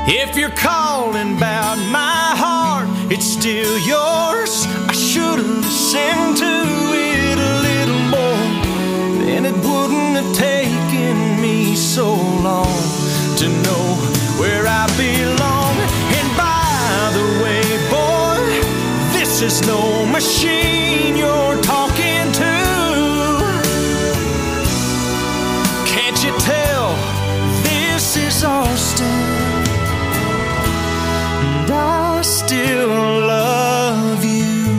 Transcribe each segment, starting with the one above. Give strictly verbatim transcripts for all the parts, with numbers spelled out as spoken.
If you're calling about my heart, it's still yours. I should have listened to it a little more, then it wouldn't have taken me so long to know where I belong. And by the way, boy, this is no machine you're talking to. Can't you tell this is Austin? And I still love you.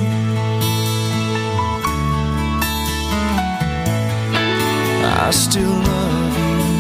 I still love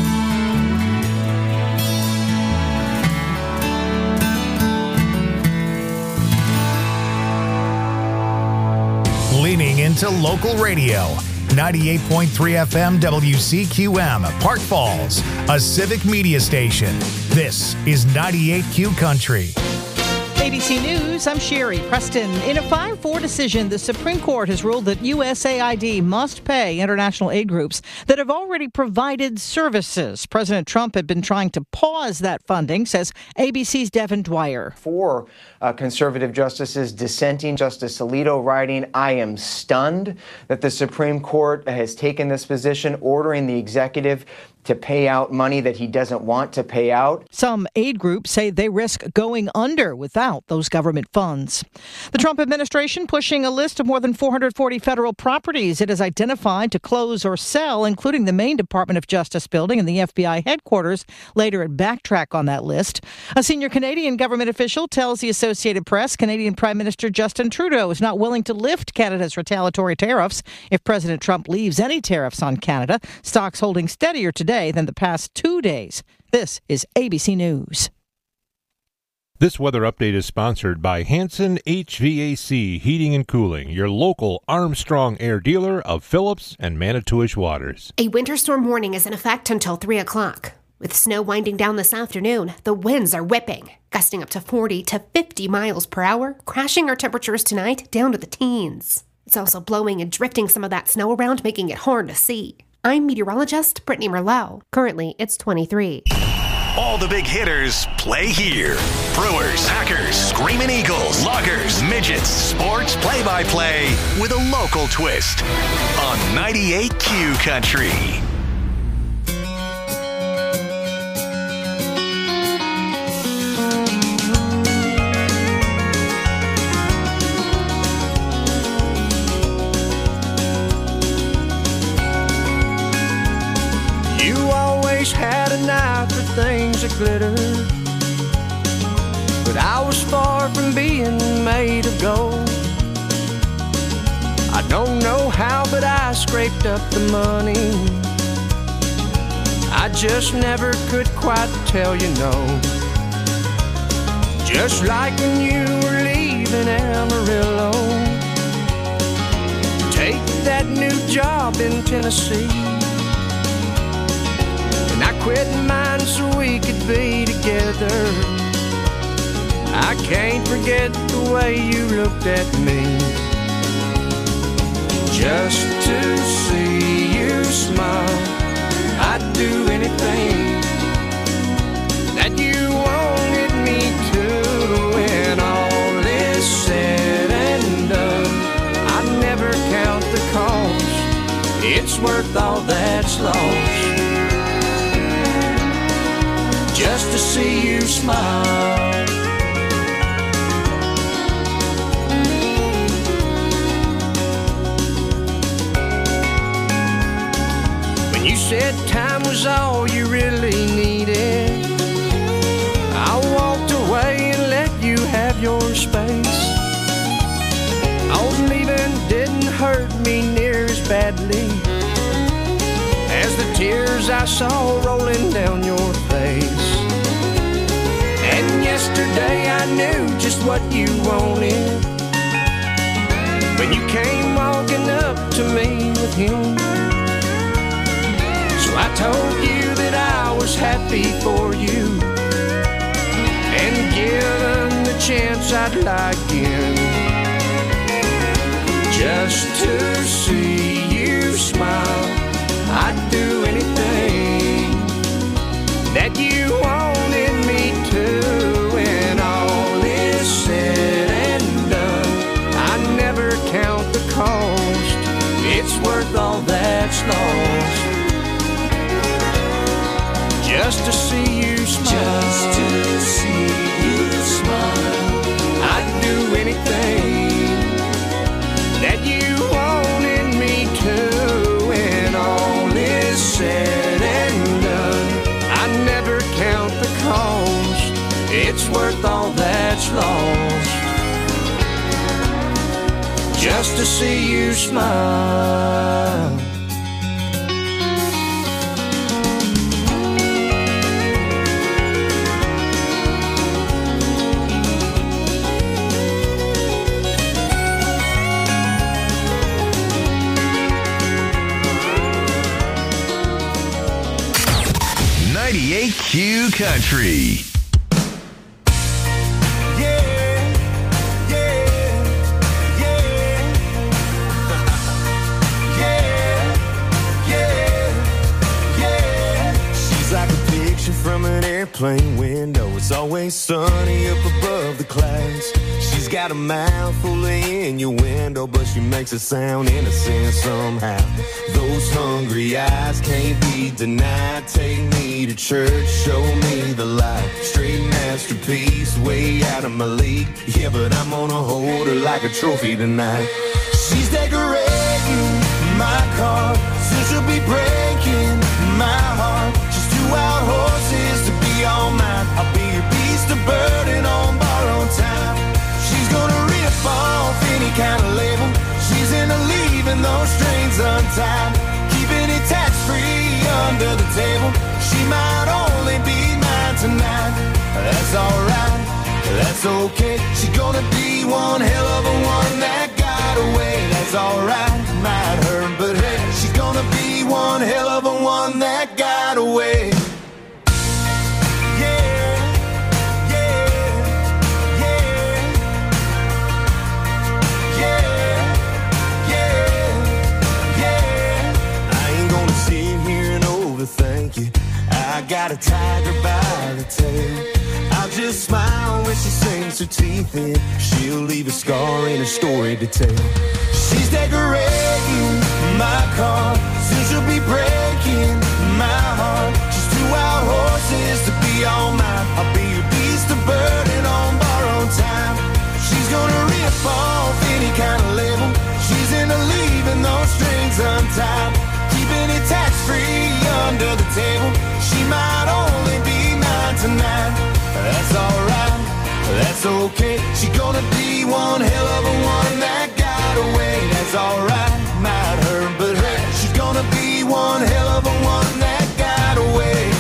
you. Leaning into local radio. ninety-eight point three F M W C Q M, Park Falls, a civic media station. This is ninety-eight Q Country. A B C News, I'm Sherry Preston. In a five four decision, the Supreme Court has ruled that U S A I D must pay international aid groups that have already provided services. President Trump had been trying to pause that funding, says A B C's Devin Dwyer. Four uh, conservative justices dissenting, Justice Alito writing, "I am stunned that the Supreme Court has taken this position, ordering the executive to pay out money that he doesn't want to pay out." Some aid groups say they risk going under without those government funds. The Trump administration pushing a list of more than four hundred forty federal properties it has identified to close or sell, including the Maine Department of Justice building and the F B I headquarters. Later, it backtrack on that list. A senior Canadian government official tells the Associated Press Canadian Prime Minister Justin Trudeau is not willing to lift Canada's retaliatory tariffs if President Trump leaves any tariffs on Canada. Stocks holding steadier today than the past two days. This is A B C News. This weather update is sponsored by Hanson H V A C Heating and Cooling, your local Armstrong Air dealer of Phillips and Manitowish Waters. A winter storm warning is in effect until three o'clock. With snow winding down this afternoon, the winds are whipping, gusting up to forty to fifty miles per hour, crashing our temperatures tonight down to the teens. It's also blowing and drifting some of that snow around, making it hard to see. I'm meteorologist Brittany Merlot. Currently, it's twenty-three. All the big hitters play here. Brewers, Packers, Screamin' Eagles, Loggers, Midgets, sports play-by-play with a local twist on ninety-eight Q Country. Had an eye for things that glitter, but I was far from being made of gold. I don't know how, but I scraped up the money. I just never could quite tell you no. Just like when you were leaving Amarillo, take that new job in Tennessee. I quit mine so we could be together. I can't forget the way you looked at me. Just to see you smile, I'd do anything that you wanted me to. When all is said and done, I never count the cost. It's worth all that's lost. Just to see you smile. When you said time was all you really needed, I walked away and let you have your space. Oh, leaving didn't hurt me near as badly as the tears I saw rolling down your face. And yesterday I knew just what you wanted when you came walking up to me with him. So I told you that I was happy for you, and given the chance I'd lie again, just to see you smile. I'd do anything that you wanted me to. it's worth all that's lost just to see you smile. ninety-eight Q Country. From an airplane window, it's always sunny up above the clouds. She's got a mouth full of innuendo, but she makes it sound innocent somehow. Those hungry eyes can't be denied. Take me to church, show me the light. Straight masterpiece, way out of my league. Yeah, but I'm gonna hold her like a trophy tonight. She's decorating my car, soon she'll be breaking my heart. She's two wild horses to be all mine. I'll be your beast of burden on borrowed time. She's gonna rip off any kind of label. She's into leaving those strings untied, keeping it tax-free under the table. She might only be mine tonight. That's alright, that's okay. She's gonna be one hell of a one that got away. That's alright, might hurt, but hey, she's gonna be one hell of a one that got away. Thank you. I got a tiger by the tail. I'll just smile when she sinks her teeth in. She'll leave a scar in her story to tell. She's decorating my car, soon she'll be breaking my heart. She's two wild horses to be all mine. I'll be your beast of burden on borrowed time. She's gonna rip off any kind of label. She's into leaving those strings untied, keeping it tax-free under the table. She might only be mine tonight. That's alright, that's okay. She's gonna be one hell of a one that got away. That's alright, might hurt, but hey, she's gonna be one hell of a one that got away.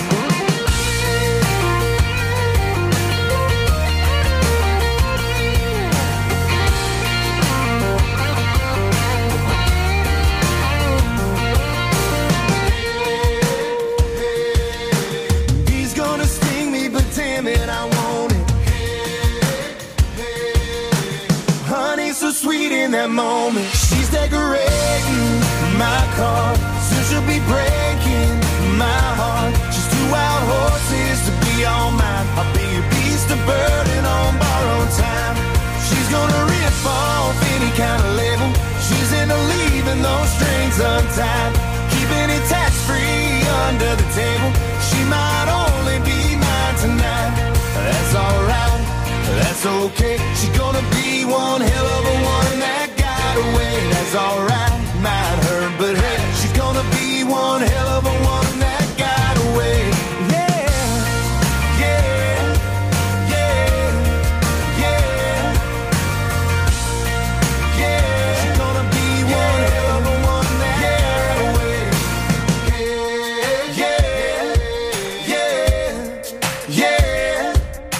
Sweet in that moment. She's decorating my car, soon she'll be breaking my heart. She's two wild horses to be all mine. I'll be a beast of burden on borrowed time. She's gonna rip off any kind of label. She's into leaving those strings untied, keeping it tax-free under the table. She might only be mine tonight. That's alright, that's okay. She's gonna be one hell of a one that got away. That's alright, might hurt, but hey, she's gonna be one hell of a one that got away. Yeah, yeah, yeah, yeah, yeah. She's gonna be one hell of a one that got away. Yeah, yeah, yeah,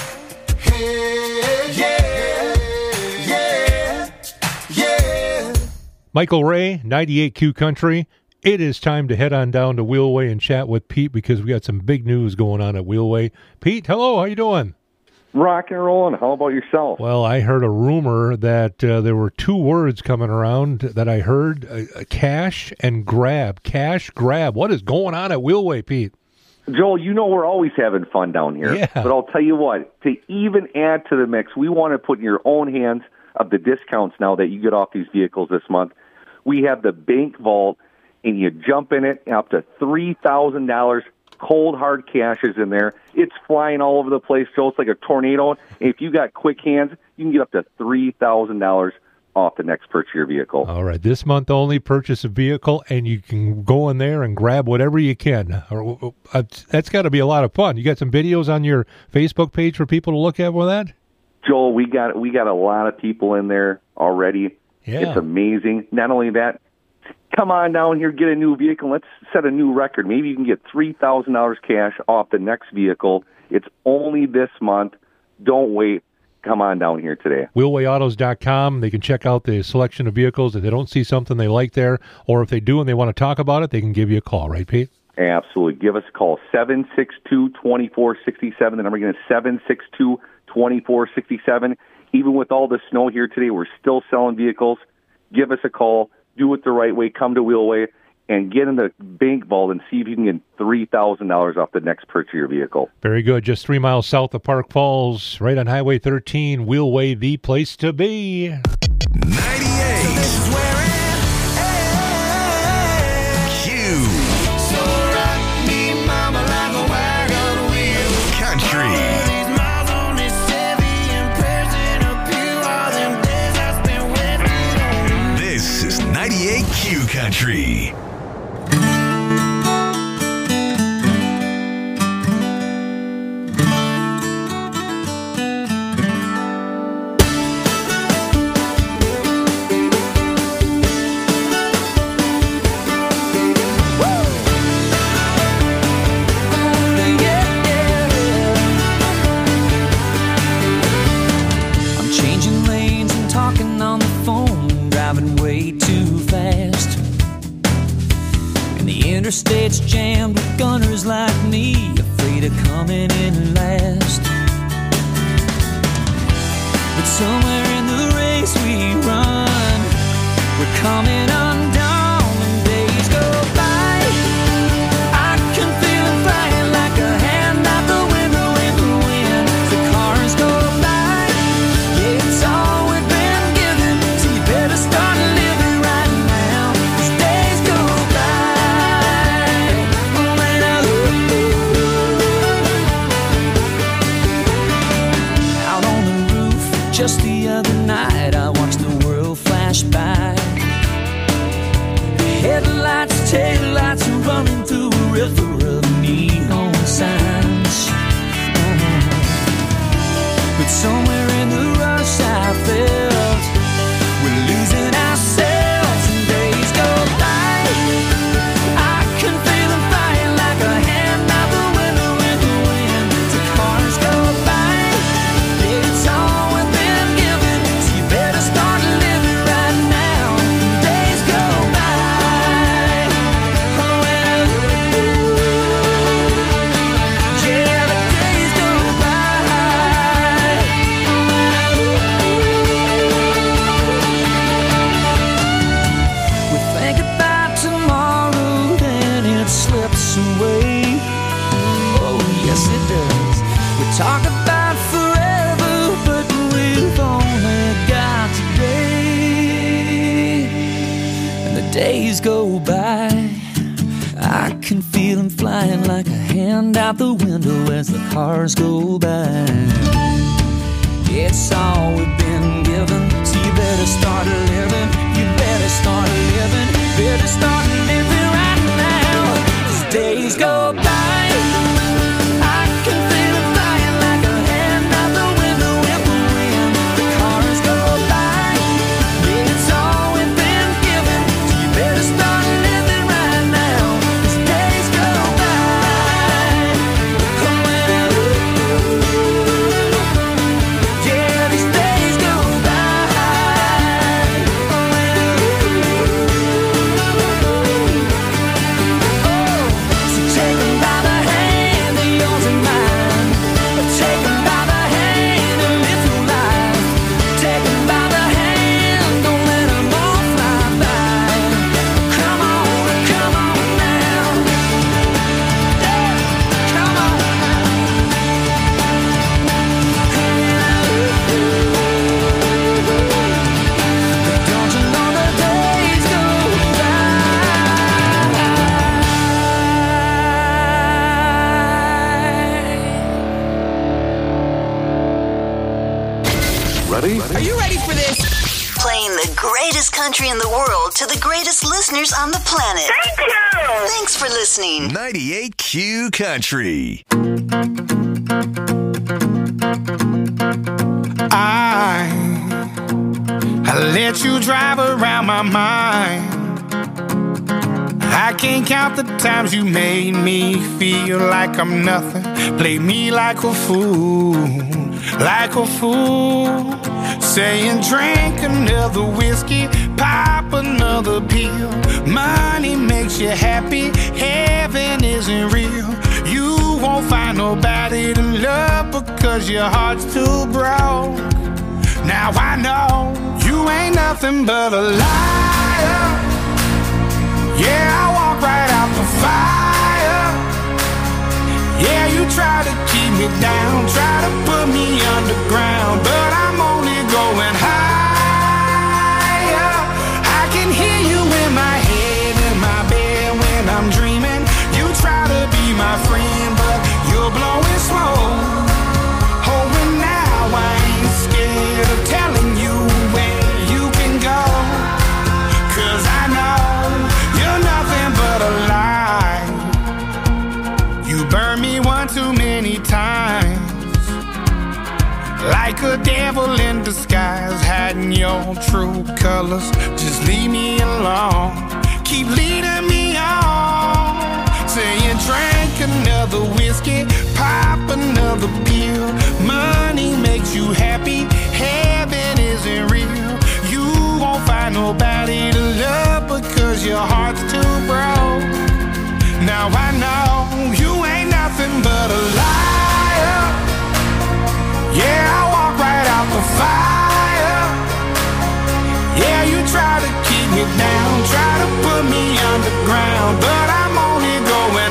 yeah. Michael Ray, ninety-eight Q Country. It is time to head on down to Wheelway and chat with Pete because we got some big news going on at Wheelway. Pete, hello, how you doing? Rock and rolling. How about yourself? Well, I heard a rumor that uh, there were two words coming around that I heard, uh, cash and grab. Cash, grab. What is going on at Wheelway, Pete? Joel, you know we're always having fun down here. Yeah. But I'll tell you what, to even add to the mix, we want to put in your own hands of the discounts now that you get off these vehicles this month. We have the bank vault, and you jump in it, up to three thousand dollars cold, hard cash is in there. It's flying all over the place, Joel. It's like a tornado. And if you got quick hands, you can get up to three thousand dollars off the next purchase of your vehicle. All right, this month only, purchase a vehicle, and you can go in there and grab whatever you can. Uh, that's got to be a lot of fun. You got some videos on your Facebook page for people to look at with that? Joel, we got we got a lot of people in there already. Yeah. It's amazing. Not only that, come on down here, get a new vehicle. Let's set a new record. Maybe you can get three thousand dollars cash off the next vehicle. It's only this month. Don't wait. Come on down here today. wheelway autos dot com. They can check out the selection of vehicles. If they don't see something they like there, or if they do and they want to talk about it, they can give you a call, right, Pete? Absolutely. Give us a call, seven six two, two four six seven. The number again is seven six two, two four six seven. Even with all the snow here today, we're still selling vehicles. Give us a call. Do it the right way. Come to Wheelway and get in the bank vault and see if you can get three thousand dollars off the next purchase of your vehicle. Very good. Just three miles south of Park Falls, right on Highway thirteen. Wheelway, the place to be. ninety-eight. So this is where it is. Q. So rock me, mama, like a wagon wheel. Country. These miles on this Chevy and pressing up you all them days I spent with you. This is ninety-eight Q Country. Interstate's jammed with gunners like me, afraid of coming in last. But somewhere in the race we run, we're coming undone when days go by. I can feel it flying like a hand out the window in the wind. The cars go by, yeah, it's all we've been given, so you better start living right now, 'cause days go by. Just the other night, I watched the world flash by. Headlights, taillights running through a river of neon signs. Oh. But somewhere in the rush I felt we're losing ourselves and days go by. I can feel them flying like a hand out the window in the wind. The cars go by, it's all start living right now. Days go by. Oh, well, yeah, the days go by. We think about tomorrow, then it slips away. Oh, yes, it does. We talk about forever, but we've only got today, and the days go by. I can feel them flying like a hand out the window as the cars go by. It's all we've been given, so you better start living. You better start living. Better start living right now, 'cause days go by. I can feel them flying like a hand out the window in the wind. The cars go by, yeah, it's all we've been given, so you better start living right now, 'cause days go by. Oh, well, yeah, these days go by. Oh, well, oh, so take 'em by the hand, they're yours and mine. Take 'em by the hand and live your life. Take 'em by the hand, don't let 'em all fly by. Come on, come on now. Yeah, come on now. Don't you know the days go by? Ready? Are you ready for this? Playing the greatest country in the world to the greatest listeners on the planet. Thank you! Thanks for listening. ninety-eight Q Country. I, I let you drive around my mind. I can't count the times you made me feel like I'm nothing. Play me like a fool, like a fool. Saying drink another whiskey, pop another pill. Money makes you happy, heaven isn't real. You won't find nobody to love because your heart's too broke. Now I know you ain't nothing but a liar. Yeah, I walk right out the fire. Yeah, you try to keep me down, try to put me underground, but I'm only going higher. I can hear you in my head, in my bed when I'm dreaming. You try to be my friend, but you're blowing smoke. Oh, and now I ain't scared of telling you where you can go, 'cause I know you're nothing but a lie. You burned me one too many times, like a devil in disguise, hiding your true colors. Just leave me alone, keep leading me on. Saying drink another whiskey, pop another pill. Money makes you happy, heaven isn't real. You won't find nobody to love because your heart's too broke. Now I know you ain't nothing but a liar. Yeah, I walk right out the fire. Yeah, you try to keep me down, try to put me underground, but I'm only going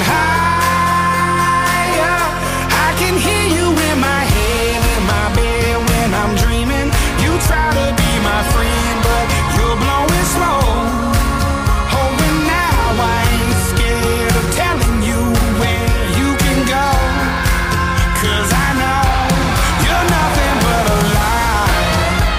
higher. I can hear you in my head, in my bed when I'm dreaming. You try to be my friend, but you're blowing smoke. Oh, and now I ain't scared of telling you where you can go, 'cause I know you're nothing but a lie.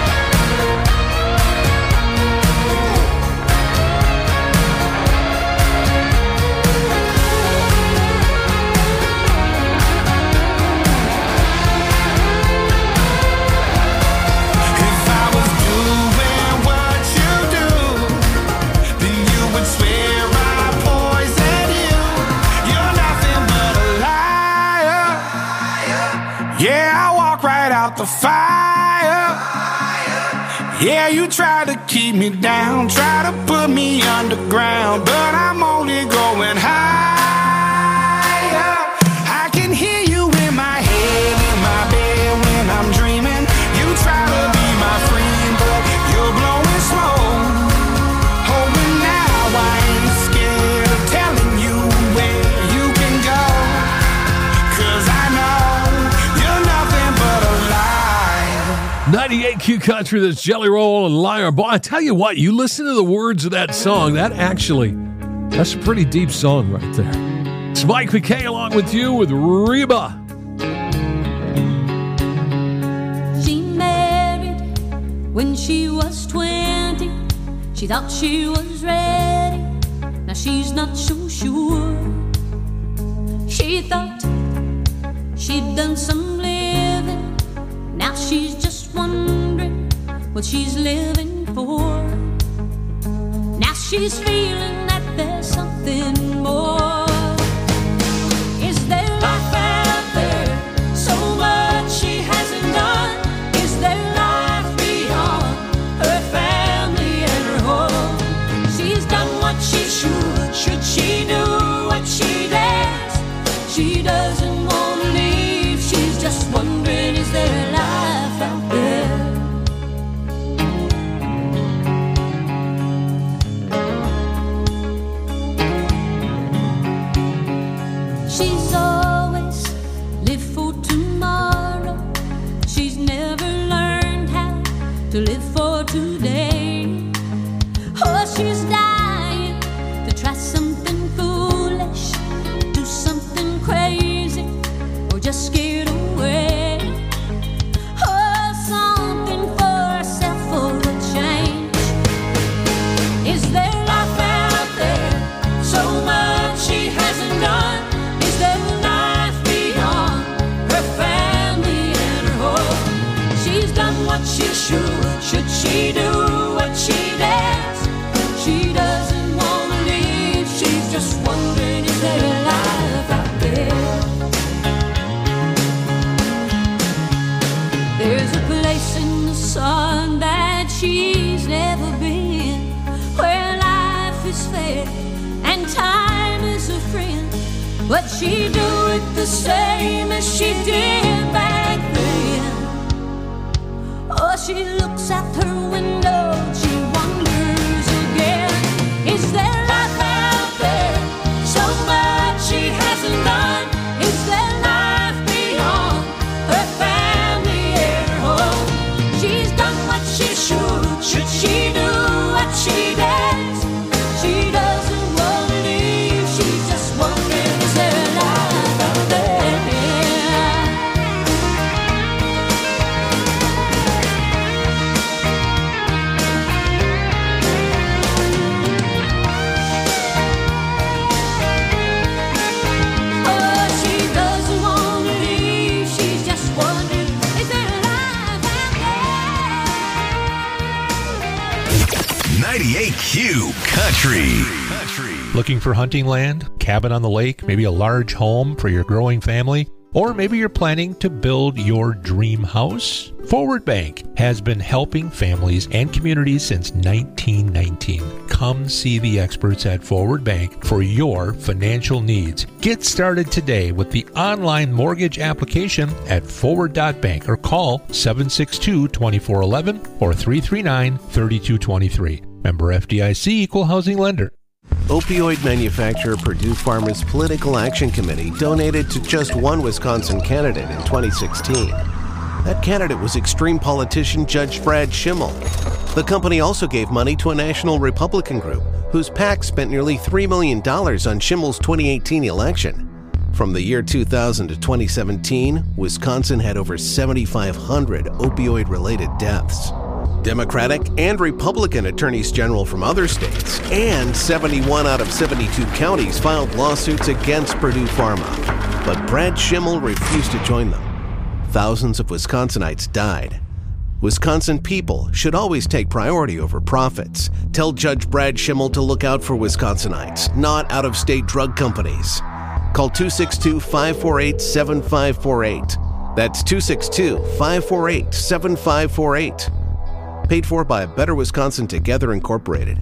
If I was doing what you do, then you would swear I poisoned you. You're nothing but a liar. Yeah, I walk right out the fire. Yeah, you try to keep me down, try to put me underground, but I'm only going higher. I can hear you in my head, in my bed when I'm dreaming. You try to be my friend, but you're blowing smoke. Oh, and now I ain't scared of telling you where you can go, 'cause I know you're nothing but a lie. ninety-eight Q Country, that's Jelly Roll and Liar. Boy, I tell you what, you listen to the words of that song, that actually, that's a pretty deep song right there. It's Mike McKay along with you with Reba. She married when she was twenty. She thought she was ready. Now she's not so sure. She thought she'd done some living. Now she's just wondering what she's living for. Now she's feeling that there's something more. Is there life out there? So much she hasn't done. Is there life beyond her family and her home? She's done what she should. Should she do what she does? She doesn't want to leave. She's just wondering, is there life out there? She's always lived for tomorrow. She's never learned how to live for today. Oh, she's dying to try something foolish, do something crazy, or just get away. Oh, something for herself for a change. sure. Should she do what she does? She doesn't want to leave. She's just wondering, is there a life out there? There's a place in the sun that she's never been, where life is fair and time is a friend. But she do it the same as she did back then. Oh, she looks out her window, she wonders again, is there life out there? So much she hasn't done. Is there life beyond her family and her home? She's done what she should. Should she do what she does? She doesn't want to leave. She's just wondering, is there a life out there? Oh, she doesn't want to leave. She's just wondering, is there a life out there? ninety-eight Q Country. Looking for hunting land, cabin on the lake, maybe a large home for your growing family? Or maybe you're planning to build your dream house? Forward Bank has been helping families and communities since nineteen nineteen. Come see the experts at Forward Bank for your financial needs. Get started today with the online mortgage application at forward dot bank or call seven six two, two four one one or three three nine, three two two three. Member F D I C, Equal Housing Lender. Opioid manufacturer Purdue Pharma's Political Action Committee donated to just one Wisconsin candidate in twenty sixteen. That candidate was extreme politician Judge Brad Schimmel. The company also gave money to a national Republican group whose PAC spent nearly three million dollars on Schimmel's twenty eighteen election. From the year two thousand to twenty seventeen, Wisconsin had over seventy-five hundred opioid-related deaths. Democratic and Republican attorneys general from other states and seventy-one out of seventy-two counties filed lawsuits against Purdue Pharma. But Brad Schimmel refused to join them. Thousands of Wisconsinites died. Wisconsin people should always take priority over profits. Tell Judge Brad Schimmel to look out for Wisconsinites, not out-of-state drug companies. Call two six two, five four eight, seven five four eight. That's two six two, five four eight, seven five four eight. Paid for by Better Wisconsin Together Incorporated.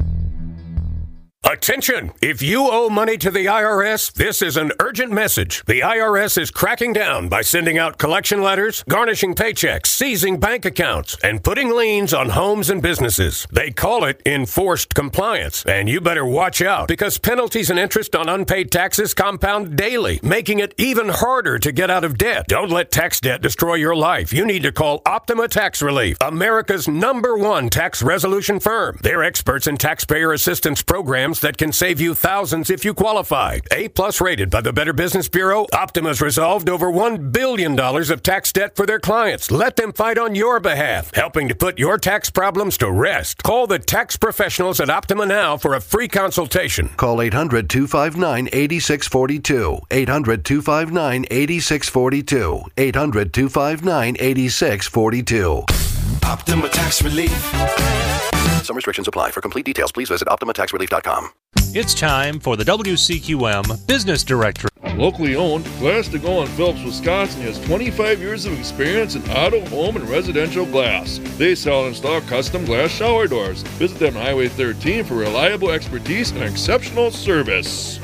Attention! If you owe money to the I R S, this is an urgent message. The I R S is cracking down by sending out collection letters, garnishing paychecks, seizing bank accounts, and putting liens on homes and businesses. They call it enforced compliance, and you better watch out because penalties and interest on unpaid taxes compound daily, making it even harder to get out of debt. Don't let tax debt destroy your life. You need to call Optima Tax Relief, America's number one tax resolution firm. They're experts in taxpayer assistance programs that can save you thousands if you qualify. A-plus rated by the Better Business Bureau, Optima's resolved over one billion dollars of tax debt for their clients. Let them fight on your behalf, helping to put your tax problems to rest. Call the tax professionals at Optima now for a free consultation. Call eight hundred, two five nine, eight six four two. eight hundred, two five nine, eight six four two. eight hundred, two five nine, eight six four two. Optima Tax Relief. Some restrictions apply. For complete details, please visit optima tax relief dot com. It's time for the W C Q M Business Directory. Locally owned, Glass to Go in Phillips, Wisconsin has twenty-five years of experience in auto, home, and residential glass. They sell and install custom glass shower doors. Visit them on Highway thirteen for reliable expertise and exceptional service.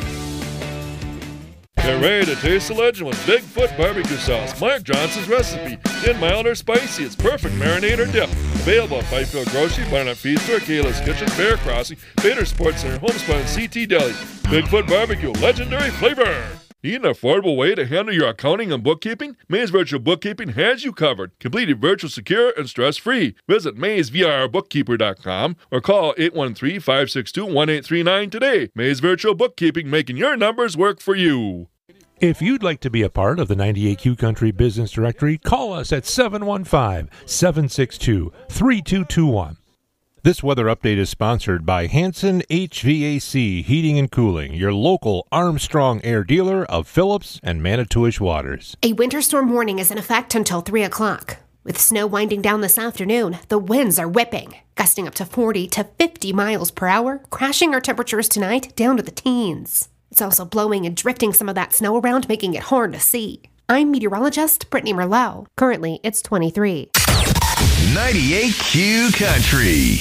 Get ready to taste the legend with Bigfoot barbecue sauce. Mark Johnson's recipe. In mild or spicy, it's perfect marinade or dip. Available at Fifield Grocery, Barnett Feed Store, Kayla's Kitchen, Bear Crossing, Bader Sports Center, Homespun, and C T Deli. Bigfoot barbecue, legendary flavor. Need an affordable way to handle your accounting and bookkeeping? Maze Virtual Bookkeeping has you covered. Completely virtual, secure, and stress-free. Visit maze v r bookkeeper dot com or call eight one three, five six two, one eight three nine today. Maze Virtual Bookkeeping, making your numbers work for you. If you'd like to be a part of the ninety-eight Q Country Business Directory, call us at seven one five, seven six two, three two two one. This weather update is sponsored by Hanson H V A C Heating and Cooling, your local Armstrong Air dealer of Phillips and Manitowish Waters. A winter storm warning is in effect until three o'clock. With snow winding down this afternoon, the winds are whipping, gusting up to forty to fifty miles per hour, crashing our temperatures tonight down to the teens. It's also blowing and drifting some of that snow around, making it hard to see. I'm meteorologist Brittany Merlot. Currently, it's twenty-three. ninety-eight Q Country.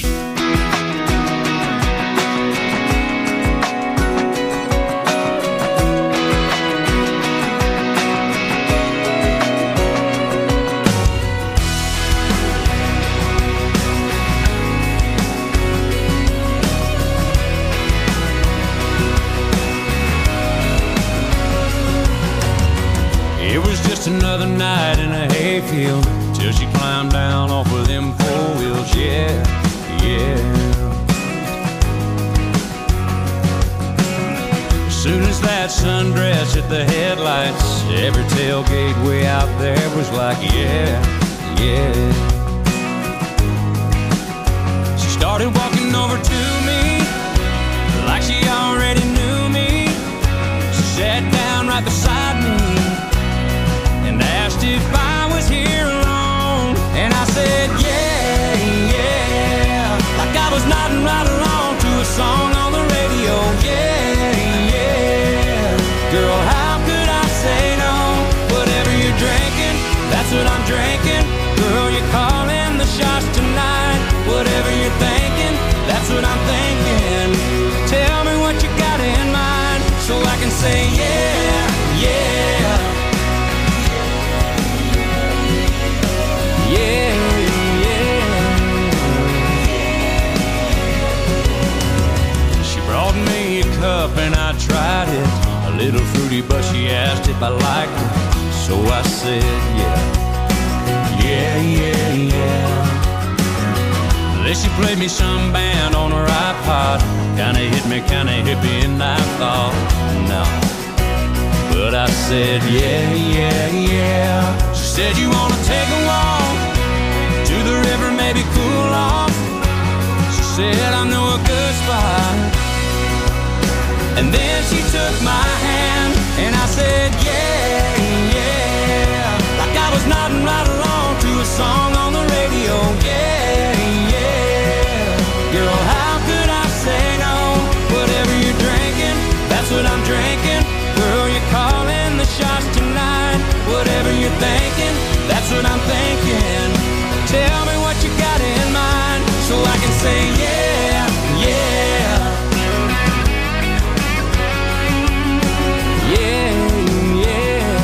It was just another night in a hayfield till she climbed down off of them four wheels, yeah, yeah. As soon as that sundress hit the headlights, every tailgate way out there was like, yeah, yeah. She started walking over to me like she already knew me. She sat down right beside me and asked if I was here alone. And I said, yeah, yeah, like I was nodding right along to a song on the radio, yeah, yeah. Girl, how could I say no? Whatever you're drinking, that's what I'm drinking. Girl, you're calling the shots tonight. Whatever you're thinking, that's what I'm thinking. Tell me what you got in mind so I can say, yeah, yeah. Yeah, yeah. She brought me a cup and I tried it. A little fruity, but she asked if I liked it. So I said, yeah, yeah, yeah, yeah. Then she played me some band on her iPod. Kinda hit me, kinda hippie, and I thought, no. But I said, yeah, yeah, yeah. She said, you wanna take a walk to the river, maybe cool off. She said, I know a good spot. And then she took my hand and I said, yeah, yeah. Like I was nodding right along to a song on the radio, yeah, yeah. Girl, how could I say no? Whatever you're drinking, that's what I'm drinking. Girl, you're calling the shots tonight. Whatever you're thinking, that's what I'm thinking. Tell me what you got in mind so I can say yeah, yeah. Yeah, yeah.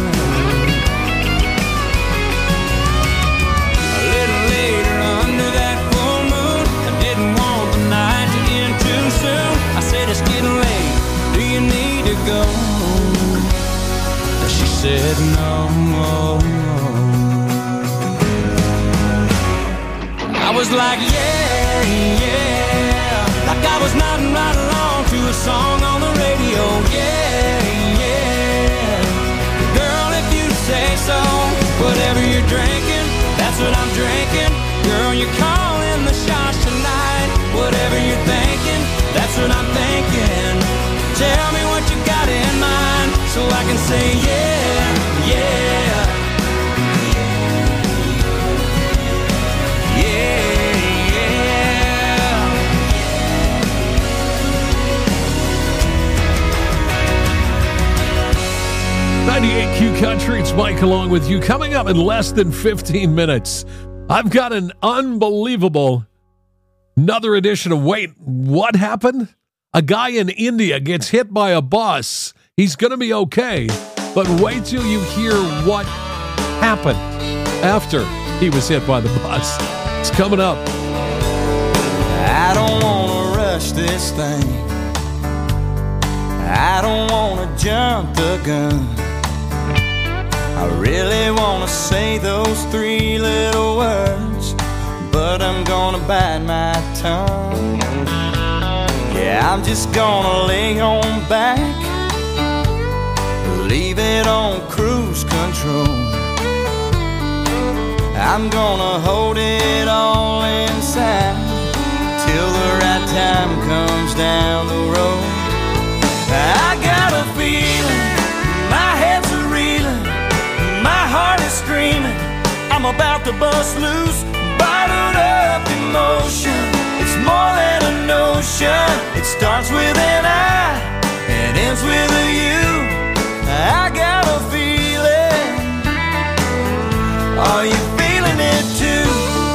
A little later under that full moon, I didn't want the night to end too soon. I said it's getting late, do you need to go? She said no, no, no. I was like, yeah, yeah. Like I was nodding right along to a song on the radio, yeah, yeah. Girl, if you say so, whatever you're drinking, that's what I'm drinking. Girl, you're calling the shots tonight. Whatever you're thinking, that's what I'm thinking. Tell me what you got in mind so I can say yeah, yeah. ninety-eight Q Country, it's Mike along with you. Coming up in less than fifteen minutes, I've got an unbelievable, another edition of Wait, What Happened? A guy in India gets hit by a bus. He's going to be okay, but wait till you hear what happened after he was hit by the bus. It's coming up. I don't want to rush this thing. I don't want to jump the gun. I really want to say those three little words, but I'm gonna bite my tongue. Yeah, I'm just gonna lay on back, leave it on cruise control. I'm gonna hold it all inside till the right time comes down the road. I got a feeling, my head's a reeling, my heart is screaming, I'm about to bust loose, bottled up emotion. It's more than a notion. It starts with an I and ends with a you. I got a feeling. Are you feeling it too?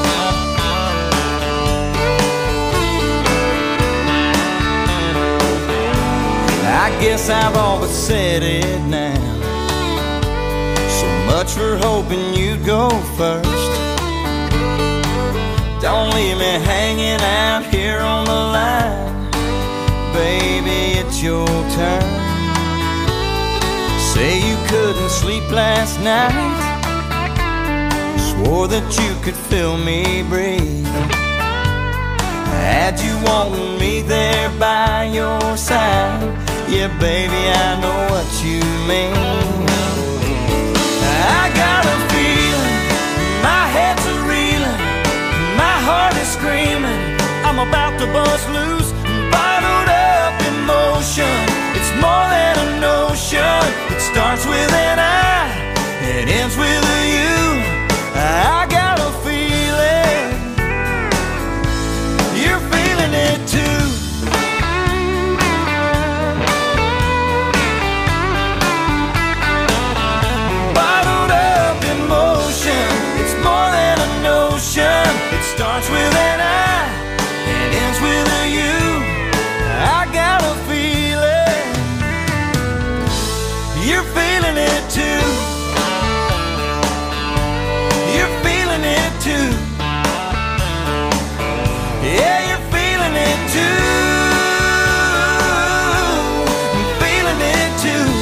I guess I've all but said it now. So much for hoping you'd go first. Don't leave me hanging out here on the line. Baby, it's your turn. Say you couldn't sleep last night. Swore that you could feel me breathe. Had you wanting me there by your side. Yeah, baby, I know what you mean. I got a feeling, my head's a reeling, my heart is screaming. I'm about to bust loose, bottled up emotion. It's more than a notion. It starts with an I, it ends with a you. I got a feeling, you're feeling it too. It starts with an I and ends with a you. I got a feeling, you're feeling it too. You're feeling it too. Yeah, you're feeling it too. I'm feeling it too.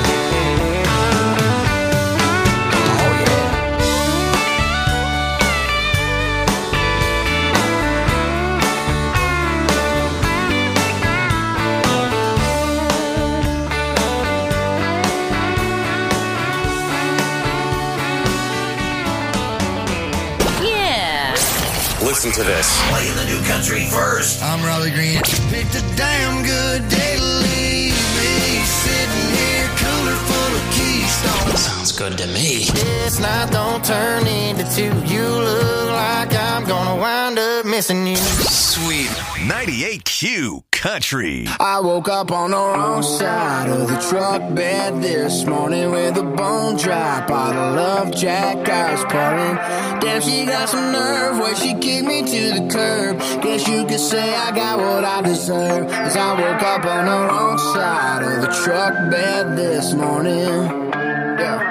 Listen to this. Playing the new country first. I'm Raleigh Green. Picked a damn good day to leave me. Sitting here, cooler full of Keystone. Sounds good to me. This night don't turn into two. You look like I'm gonna wind up missing you. Sweet. ninety-eight Q Country. I woke up on the wrong side of the truck bed this morning with a bone dry bottle of Jack I was pouring. Damn, she got some nerve where she kicked me to the curb. Guess you could say I got what I deserve. Cause I woke up on the wrong side of the truck bed this morning. Yeah.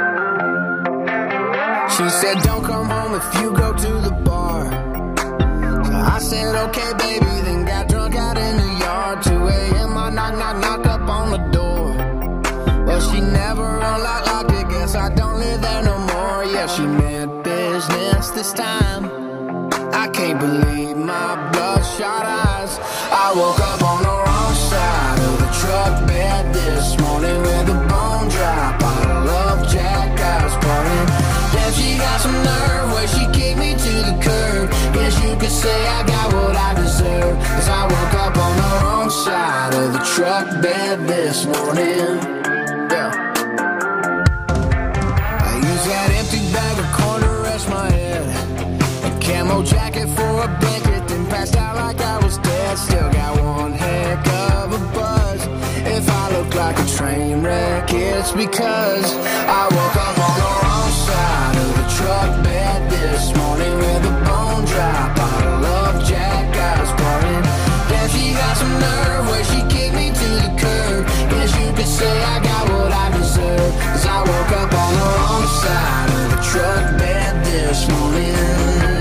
She said don't come home if you go to the bar. So I said okay baby, then got drunk out in the yard. Two a.m. I knock knock knock up on the door. Well she never unlocked locked it. Guess I don't live there no more. Yeah, she meant business this time. I can't believe my bloodshot eyes. I woke up on the wrong side of the truck bed this morning with a bone dry bottle of Jack I was pouring. Damn, she got some nerve where she kicked me to the curb. Guess you could say I got what I deserve. Cause I woke up on the wrong side of the truck bed this morning. Yeah. I use that empty bag of corn to rest my head. A camo jacket for a blanket, then passed out like I was dead. Still got one heck of a buzz. If I look like a train wreck, it's because I woke up on the wrong side of the truck bed this morning with a bone dry bottle of Jack I was pouring. Damn, she got some nerve where she kicked me to the curb. Guess you could say I got what I deserve. Cause I woke up on the wrong side of the truck bed this morning.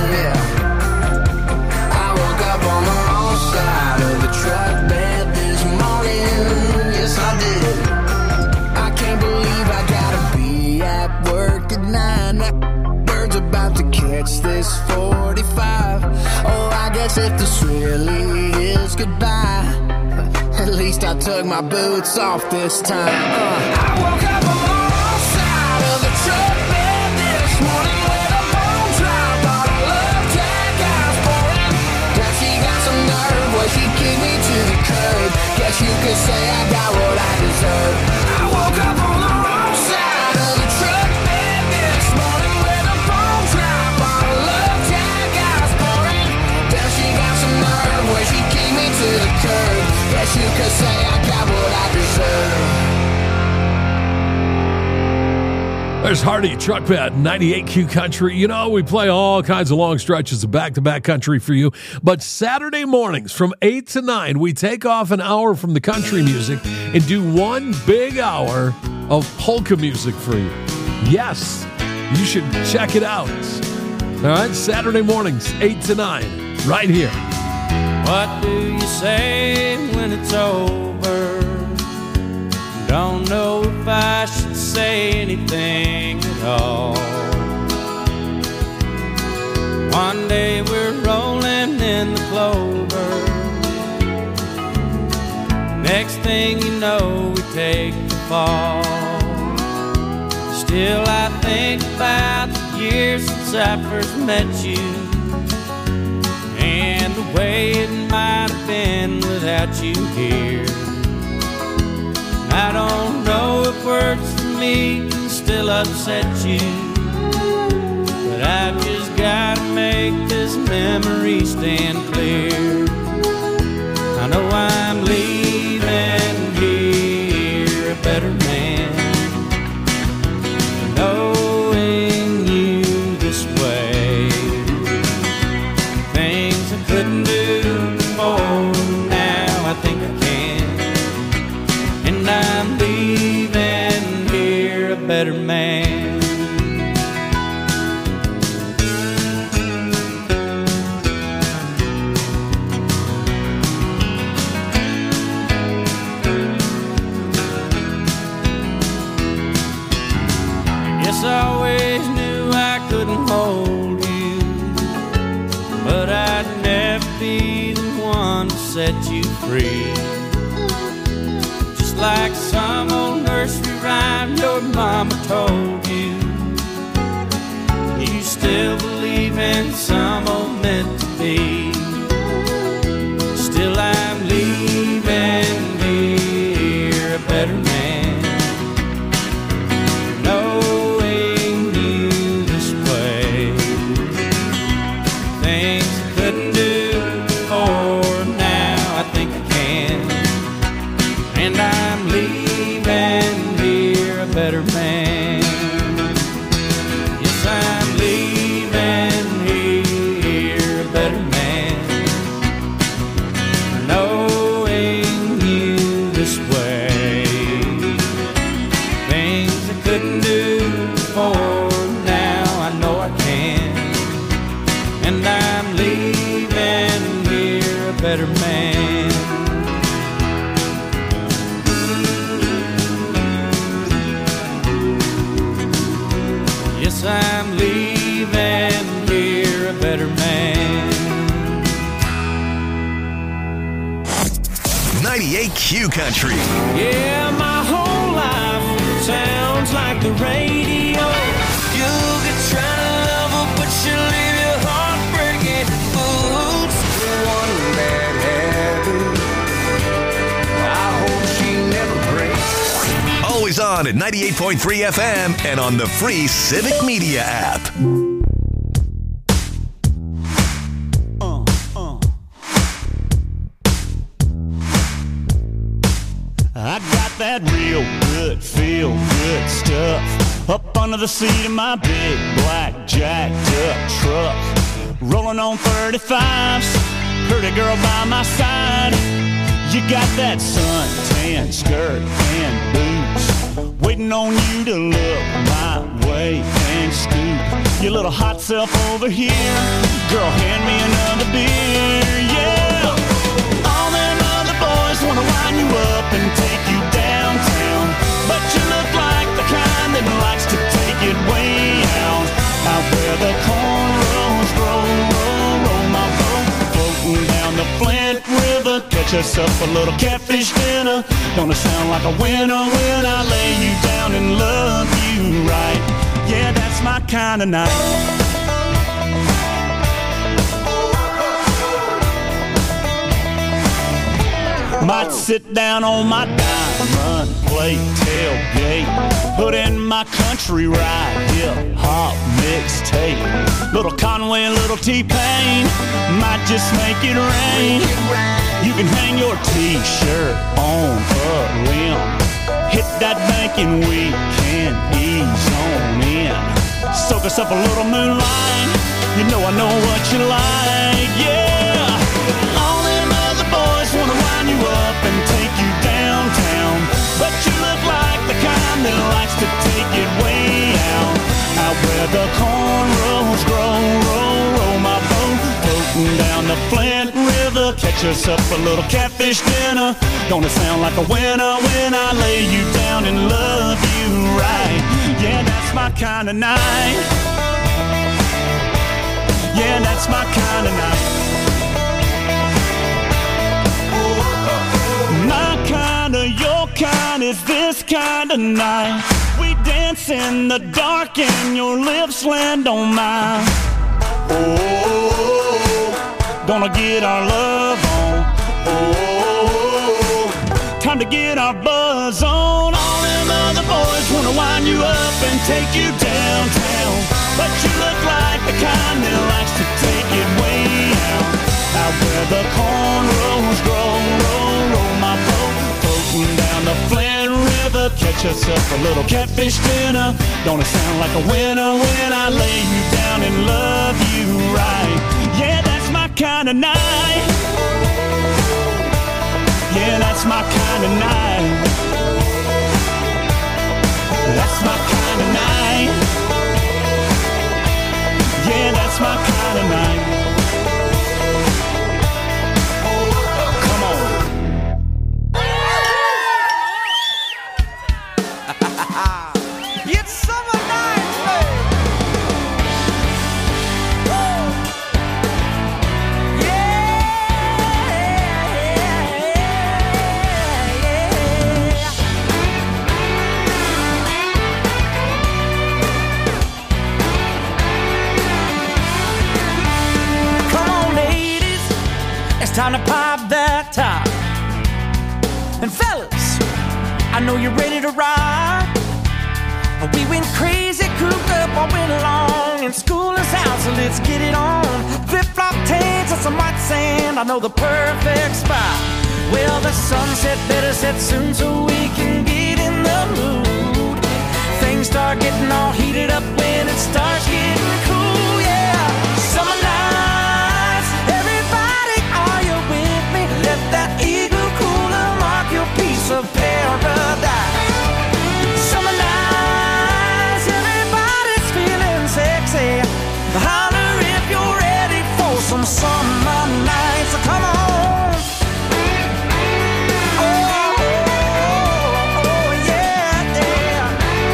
On the wrong side of the truck bed this morning. Yes, I did. I can't believe I gotta be at work at nine. That bird's about to catch this forty-five. Oh, I guess if this really is goodbye, at least I took my boots off this time. uh, I woke up on the wrong side of the truck bed this morning with a bone dry bottle of Jack I was pouring. She got some nerve where she kicked me to the curb. Guess you could say I got what I deserve. I woke up on the wrong side of the truck bed this morning with a There's Hardy Truck Bed, ninety-eight Q Country. You know, we play all kinds of long stretches of back-to-back country for you. But Saturday mornings from eight to nine, we take off an hour from the country music and do one big hour of polka music for you. Yes, you should check it out. All right, Saturday mornings, eight to nine, right here. What do you say when it's over? Don't know if I should say anything at all. One day we're rolling in the clover. Next thing you know, we take the fall. Still I think about the years since I first met you, and the way it might have been without you here. I don't know if words for me can still upset you, but I've just gotta make this memory stand clear. I know I'm leaving here a better man, knowing you this way. Things I couldn't do before, now I think I can. And I'm leaving here a better man. Guess I always knew I couldn't hold you, but I'd never be the one to set you free. Like some old nursery rhyme your mama told you, you still believe in some old meant to be. Still I'm leaving here a better man, knowing you this way. Things I couldn't do before, now I think I can. And I'm leaving here a better man. Yes, I'm leaving here a better man, knowing you this way. Things I couldn't do before, now I know I can. And I'm leaving here a better man. I'm leaving here a better man. ninety-eight Q Country. Yeah, my whole life sounds like the radio. You'll get trying to love her, but she'll leave your heart breaking. Oops, one bad habit, I hope she never breaks. Always on at ninety-eight point three F M and on the free Civic Media app. Uh, uh. I got that real good, feel good stuff up under the seat of my big black jacked up truck. Rolling on thirty-fives, pretty girl by my side. You got that suntan skirt and boots, waiting on you to look my way and scoop your little hot self over here. Girl, hand me another beer, yeah. All them other boys wanna line you up and take you downtown, but you look like the kind that likes to take it way out, out where the cornrows grow, roll, roll my boat, floating down the Flint River. Catch us up a little catfish dinner. Gonna sound like a winner when I lay you down and love you right. Yeah, that's my kind of night. Might sit down on my diamond plate tailgate, put in my country ride, hip hop mixtape. Little Conway, little T-Pain, might just make it rain. You can hang your t-shirt on a limb, hit that bank and we can ease on soak us up a little moonlight. You know I know what you like, yeah. All them other boys wanna wind you up and take you downtown, but you look like the kind that likes to take it way out, out where the cornrows grow. Roll, roll my boat, floating down the Flint River. Catch us up a little catfish dinner. Gonna sound like a winner when I lay you down and love you right. Yeah, that's my kind of night. Yeah, that's my kind of night. My kind of, your kind is this kind of night. We dance in the dark and your lips land on mine. Oh, gonna get our love on. Oh, time to get our buzz on. All them other boys wanna wind you up and take you downtown, but you look like the kind that likes to take it way out, out where the cornrows grow. Roll, roll my boat, floating down the Flint River. Catch us up a little catfish dinner. Gonna sound like a winner when I lay you down and love you right. Yeah, that's my kind of night. Yeah, that's my kind of night. That's my kind of night. Yeah, that's my kind of night. Come on. It's summer night, baby. Woo. Yeah, yeah, yeah. Come on, ladies, it's time to pop that top. And fellas, I know you're ready to ride. We went crazy, cooped up all winter long, and school is out, so let's get it on. Flip-flop tanks and some white sand, I know the perfect spot. Well, the sunset better set soon so we can get in the mood. Things start getting all heated up when it starts getting cool, yeah. Summer nights, everybody, are you with me? Let that igloo cooler mark your piece of paradise. Summer nights, everybody's feeling sexy. Holler if you're ready for some summer nights. So come on. Oh, oh, oh, yeah, yeah.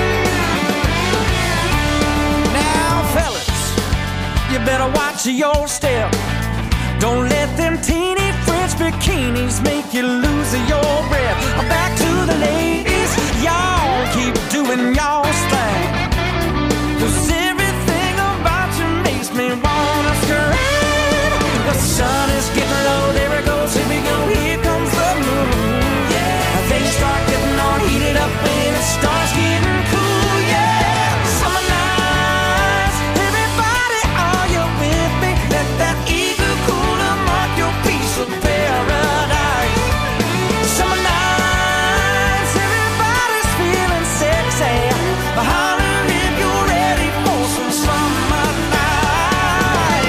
Now, fellas, you better watch your step. Don't let them teeny French bikinis make you lose your breath. Back to the ladies, y'all keep doing y'all's thing. 'Cause everything about you makes me wanna scream. The sun is getting low, there it goes, here we go, here comes the moon. Yeah, things start getting all heated up when it starts getting cool, yeah. Summer nights, everybody, are you with me? Let that igloo cooler mark your piece of paradise. Summer nights, everybody's feeling sexy. Holler if you're ready for some summer night.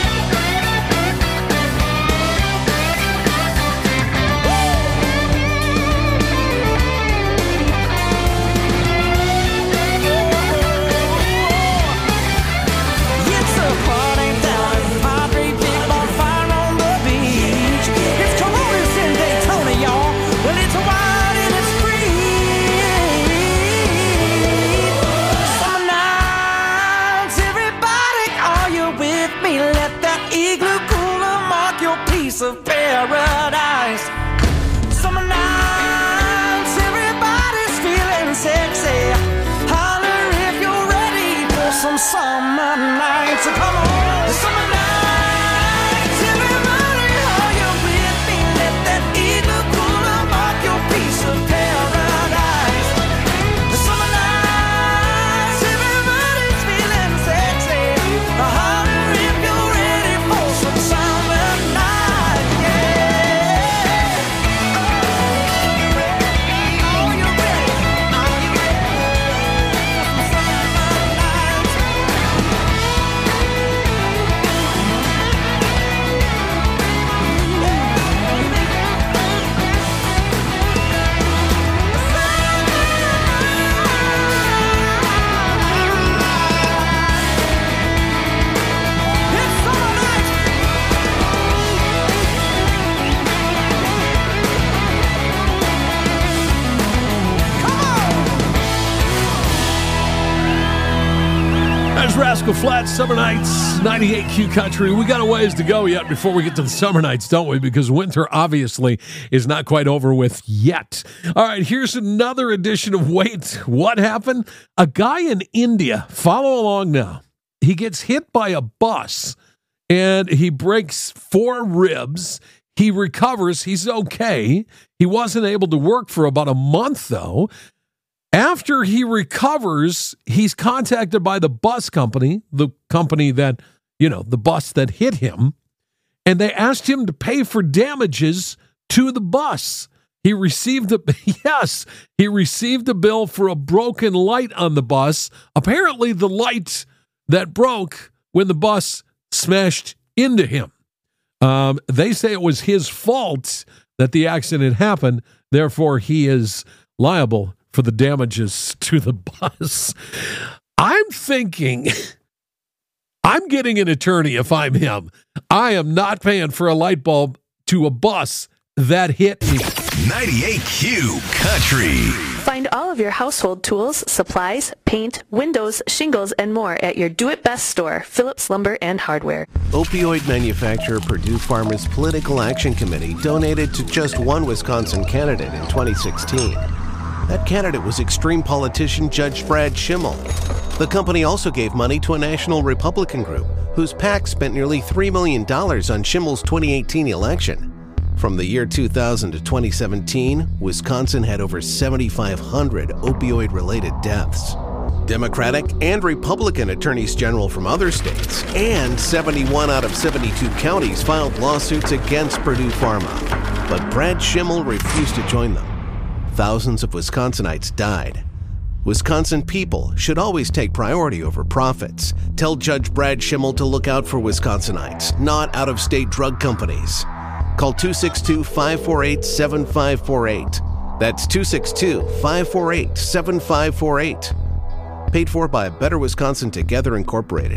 It's a party down at Padre, big bonfire on the beach. It's Coronas in Daytona, y'all. Well, it's wild and it's free. Summer nights, everybody, are you with me? Let that igloo cooler mark your piece of paradise. Summer nights, everybody's feeling sexy. Holler if you're ready for some summer nights. So come on. Summer nights, everybody, are you with me? Let that igloo cooler mark your piece of paradise. Summer nights, everybody's feeling sexy. Holler if you're ready for some summer night, yeah. Are you ready? Are you ready? Are you ready for some summer nights? Rascal Flatts, Summer Nights, ninety-eight Q Country. We got a ways to go yet before we get to the summer nights, don't we? Because winter obviously is not quite over with yet. All right, here's another edition of Wait, What Happened? A guy in India, follow along now. He gets hit by a bus and he breaks four ribs. He recovers. He's okay. He wasn't able to work for about a month, though. After he recovers, he's contacted by the bus company, the company that, you know, the bus that hit him, and they asked him to pay for damages to the bus. He received a, yes, he received a bill for a broken light on the bus. Apparently the light that broke when the bus smashed into him. Um, they say it was his fault that the accident happened. Therefore, he is liable for the damages to the bus. I'm thinking, I'm getting an attorney if I'm him. I am not paying for a light bulb to a bus that hit me. ninety-eight Q Country. Find all of your household tools, supplies, paint, windows, shingles, and more at your do-it-best store, Phillips Lumber and Hardware. Opioid manufacturer Purdue Pharma's Political Action Committee donated to just one Wisconsin candidate in twenty sixteen. That candidate was extreme politician Judge Brad Schimmel. The company also gave money to a national Republican group whose PAC spent nearly three million dollars on Schimmel's twenty eighteen election. From the year two thousand to twenty seventeen, Wisconsin had over seventy-five hundred opioid-related deaths. Democratic and Republican attorneys general from other states and seventy-one out of seventy-two counties filed lawsuits against Purdue Pharma. But Brad Schimmel refused to join them. Thousands of Wisconsinites died. Wisconsin people should always take priority over profits. Tell Judge Brad Schimmel to look out for Wisconsinites, not out-of-state drug companies. Call two six two, five four eight, seven five four eight. That's two six two, five four eight, seven five four eight. Paid for by Better Wisconsin Together Incorporated.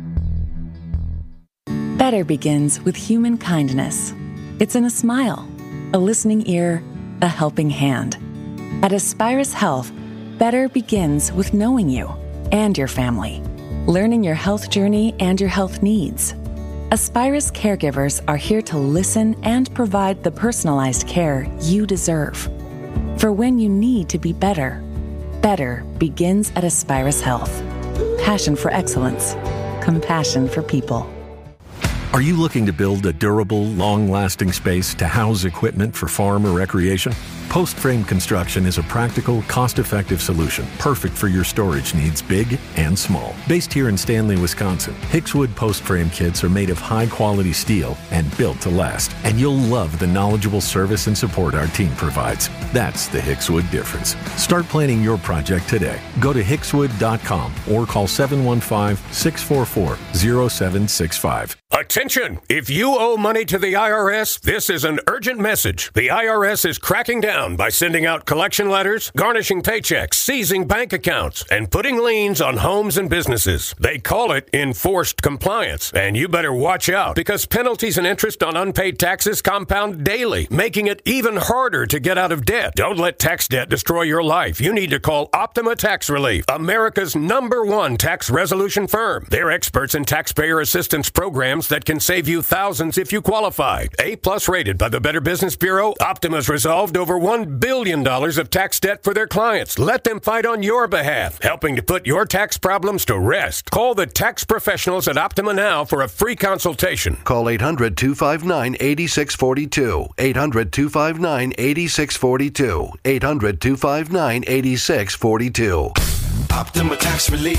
Better begins with human kindness. It's in a smile, a listening ear, a helping hand. At Aspirus Health, better begins with knowing you and your family, learning your health journey and your health needs. Aspirus caregivers are here to listen and provide the personalized care you deserve. For when you need to be better, better begins at Aspirus Health. Passion for excellence, compassion for people. Are you looking to build a durable, long-lasting space to house equipment for farm or recreation? Post Frame Construction is a practical, cost-effective solution, perfect for your storage needs, big and small. Based here in Stanley, Wisconsin, Hickswood Post Frame kits are made of high-quality steel and built to last. And you'll love the knowledgeable service and support our team provides. That's the Hickswood difference. Start planning your project today. Go to hickswood dot com or call seven one five, six four four, zero seven six five. Attention! If you owe money to the I R S, this is an urgent message. The I R S is cracking down by sending out collection letters, garnishing paychecks, seizing bank accounts, and putting liens on homes and businesses. They call it enforced compliance, and you better watch out because penalties and interest on unpaid taxes compound daily, making it even harder to get out of debt. Don't let tax debt destroy your life. You need to call Optima Tax Relief, America's number one tax resolution firm. They're experts in taxpayer assistance programs that can save you thousands if you qualify. A-plus rated by the Better Business Bureau, Optima's resolved over one billion dollars of tax debt for their clients. Let them fight on your behalf, helping to put your tax problems to rest. Call the tax professionals at Optima now for a free consultation. Call eight hundred, two five nine, eight six four two. eight hundred, two five nine, eight six four two. eight hundred, two five nine, eight six four two. Optima Tax Relief.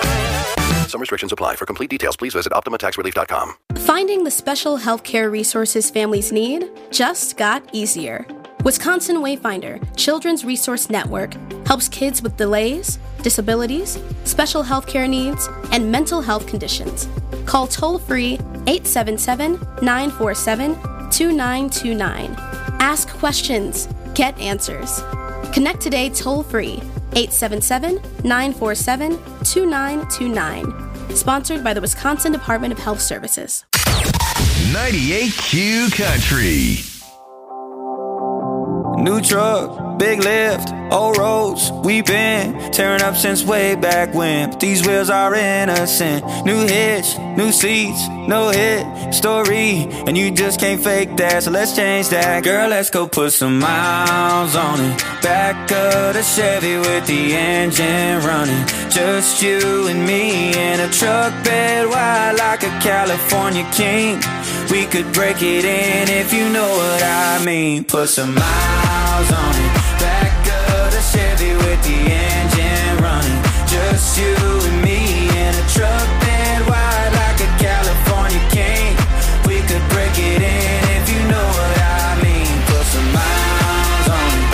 Some restrictions apply. For complete details, please visit optima tax relief dot com. Finding the special healthcare resources families need just got easier. Wisconsin Wayfinder Children's Resource Network helps kids with delays, disabilities, special healthcare needs, and mental health conditions. Call toll-free eight seven seven, nine four seven, two nine two nine. Ask questions. Get answers. Connect today toll-free eight seven seven, nine four seven, two nine two nine. Sponsored by the Wisconsin Department of Health Services. ninety-eight Q Country. New truck, big lift, old roads. We've been tearing up since way back when, but these wheels are innocent. New hitch, new seats, no hit story, and you just can't fake that, so let's change that. Girl, let's go put some miles on it. Back of the Chevy with the engine running. Just you and me in a truck bed wide like a California king. We could break it in if you know what I mean. Put some miles on it. Back of the Chevy with the engine running. Just you and me in a truck bed wide like a California king. We could break it in if you know what I mean. Put some miles on it.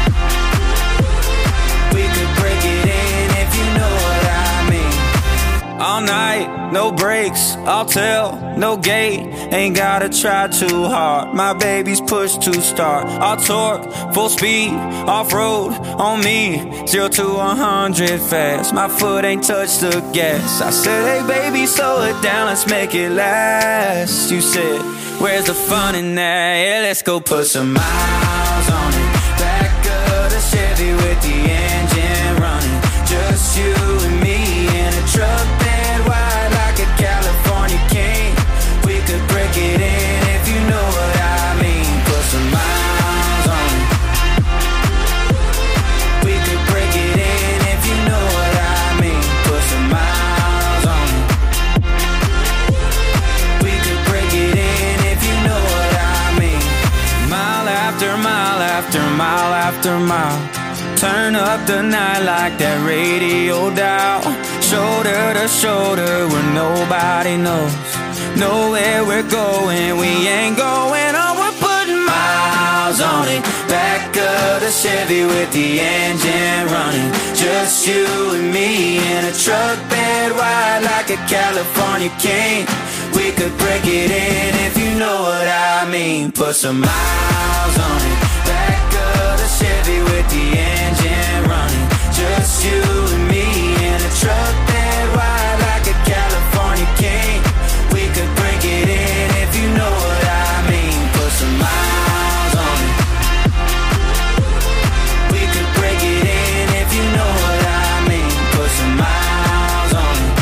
We could break it in if you know what I mean. All night, no brakes, I'll tell, no gate. Ain't gotta try too hard. My baby's push to start. All torque, full speed, off-road on me. Zero to one hundred fast. My foot ain't touched the gas. I said, hey baby, slow it down, let's make it last. You said, where's the fun in that? Yeah, let's go put some miles on it. Back of the Chevy with the engine running. Just you and me in a truck bed wide like a California king. We could break it in if you know what I mean. Put some miles on it. We could break it in if you know what I mean. Put some miles on it. We could break it in if you know what I mean. Mile after mile after mile after mile. Turn up the night like that radio dial. Shoulder to shoulder where nobody knows. Know where we're going, we ain't going on. We're putting miles on it. Back of the Chevy with the engine running. Just you and me in a truck bed wide like a California king. We could break it in if you know what I mean. Put some miles on it. Back of the Chevy with the engine running. Just you and me in a truck bed wide like a California king. We could break it in if you know what I mean. Put some miles on it. We could break it in if you know what I mean. Put some miles on it.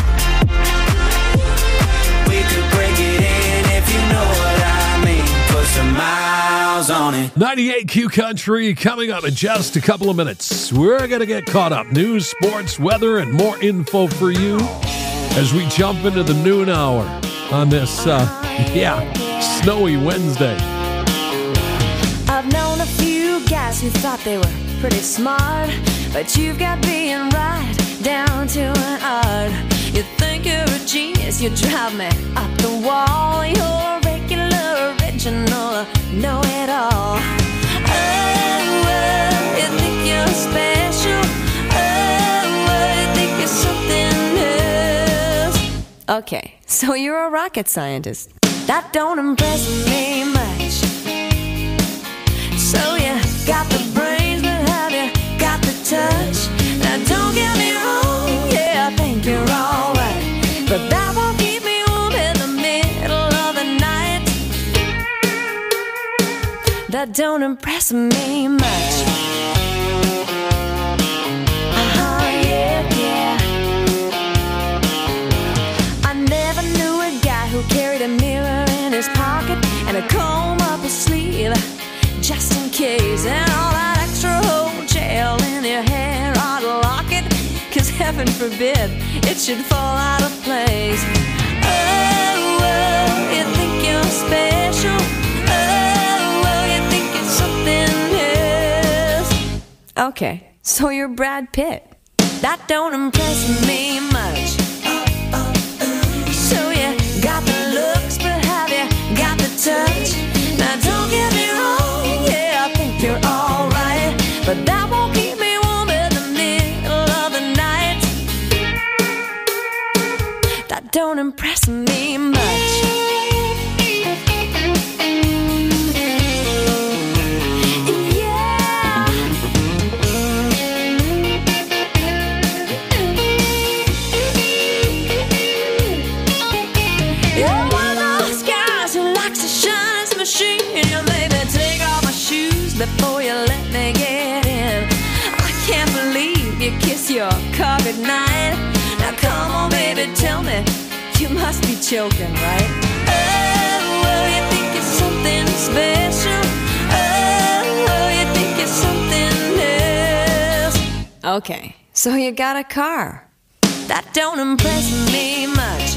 We could break it in if you know what I mean. Put some miles on it. ninety-eight Q Country coming up in just a couple of minutes. We're going to get caught up. News, sports, weather, and more info for you as we jump into the noon hour on this, uh, yeah, snowy Wednesday. I've known a few guys who thought they were pretty smart, but you've got being right down to an art. You think you're a genius, you drive me up the wall. You're a regular, original, know-it-all. Oh, well, you think you're special. Oh, well, you think you're something else. Okay, so you're a rocket scientist. That don't impress me much. So you got the brains, but have you got the touch? Now don't get me wrong, yeah, I think you're alright, but that won't keep me warm in the middle of the night. That don't impress me much. Uh-huh, yeah, yeah. I never knew a guy who carried a mirror in his pocket and a comb up his sleeve, just in case, and all that extra hotel in your hair ought to lock it, cause heaven forbid it should fall out of place. Oh, well, you think you're special. Oh, well, you think you're something else. Okay, so you're Brad Pitt. That don't impress me much. So you got the looks, but have you got the touch? Now don't get me wrong, yeah, I think you're alright, but that won't keep me warm in the middle of the night. That don't impress me much. You're one of those guys who likes to shine his machine. You made me take off my shoes before you left. it's your car goodnight. Now come on, baby, tell me, you must be joking, right? Oh, well, you think it's something special. Oh, you think it's something else. Okay, so you got a car. That don't impress me much.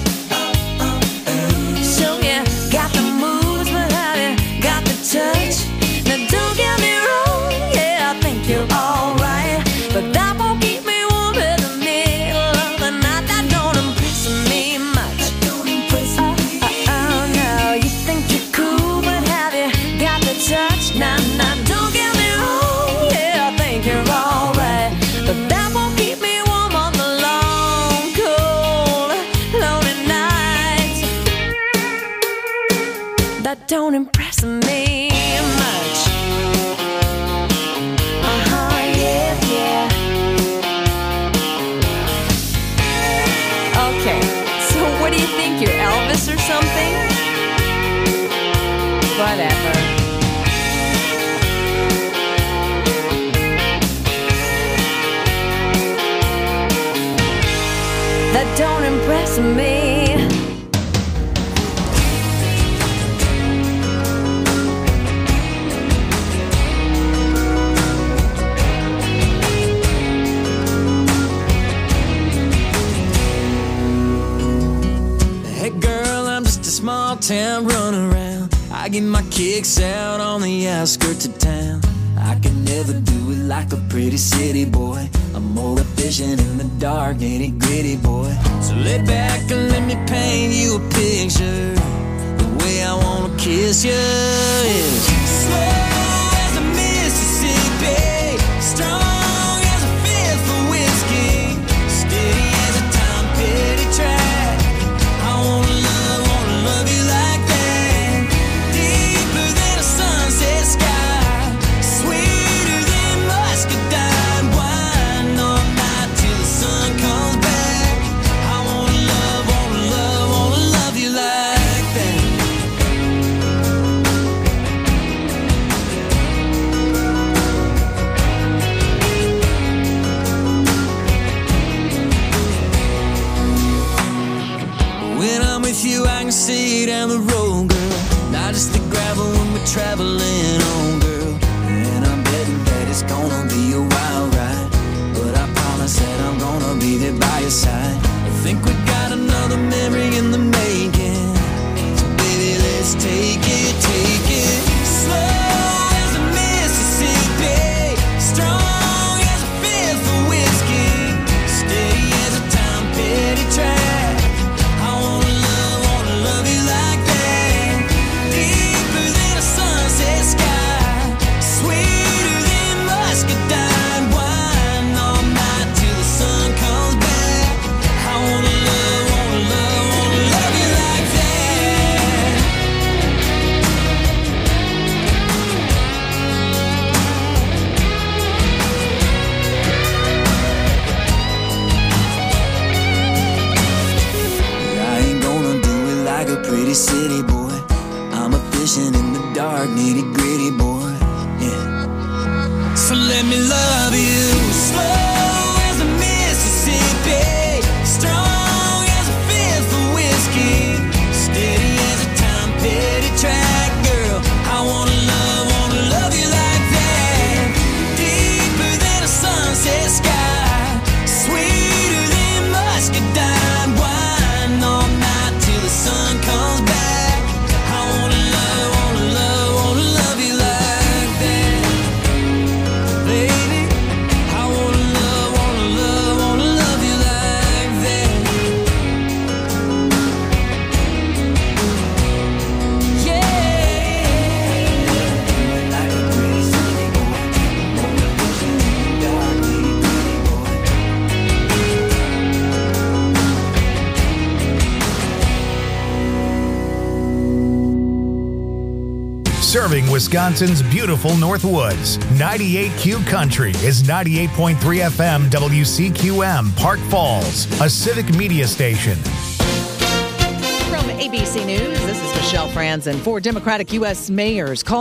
So you got the moves, but have you got the touch? Now don't get me wrong, yeah, I think you're alright, but that won't keep me warm in the middle of the night. That don't impress me much. That don't impress me. Oh, oh, oh, no, you think you're cool, but have you got the touch? Nah, nah, don't get me wrong, yeah, I think you're alright, but that won't keep me warm on the long, cold, lonely nights. That don't impress me much. Uh-huh, yeah, yeah. Okay, so what do you think, you're Elvis or something? Whatever. That don't impress me. Hey girl, I'm just a small town runaround. I get my kicks out on the outskirts of town. I can never do it like a pretty city boy. I'm more efficient in the dark, nitty gritty boy. So lay back and let me paint you a picture. The way I wanna kiss you is slow as a Mississippi, strong as a fifth of whiskey, steady as a Tom Petty track. I wanna love, wanna love you like that, deeper than a sunset sky, sweeter than muscadine wine, all night till the sun comes back. I wanna love, wanna love, wanna love you like that. When I'm with you, I can see down the road, girl. Not just the gravel when we're traveling on, girl. And I'm betting that it's gonna be a wild ride, but I promise that I'm gonna be there by your side. I think we got another memory in the making, so baby, let's take it, take it slow as a Mississippi, strong as a fifth of whiskey, steady as a Tom Petty track. I wanna love, wanna love you like that, deeper than a sunset sky, sweeter than muscadine wine, all night till the sun comes back. I wanna love, wanna love, wanna love you like that. I ain't gonna do it like a pretty city boy. I'm a fishing in the dark, nitty gritty boy. Yeah. So let me love you slow as a Mississippi, strong as a fifth of whiskey, steady as a Tom Petty track, girl. I wanna love, wanna love you like that, deeper than a sunset sky, sweeter than muscadine wine, all night till the sun comes back. I wanna love, wanna love, wanna love you like that, baby. I wanna love, wanna love, wanna love you like that. Yeah. Like a pretty city boy, more efficient in the dark, nitty gritty boy. Serving Wisconsin's beautiful North Woods. ninety-eight Q Country is ninety-eight point three F M W C Q M, Park Falls, a civic media station. From A B C News, this is Michelle Franzen. For Democratic U S mayors, call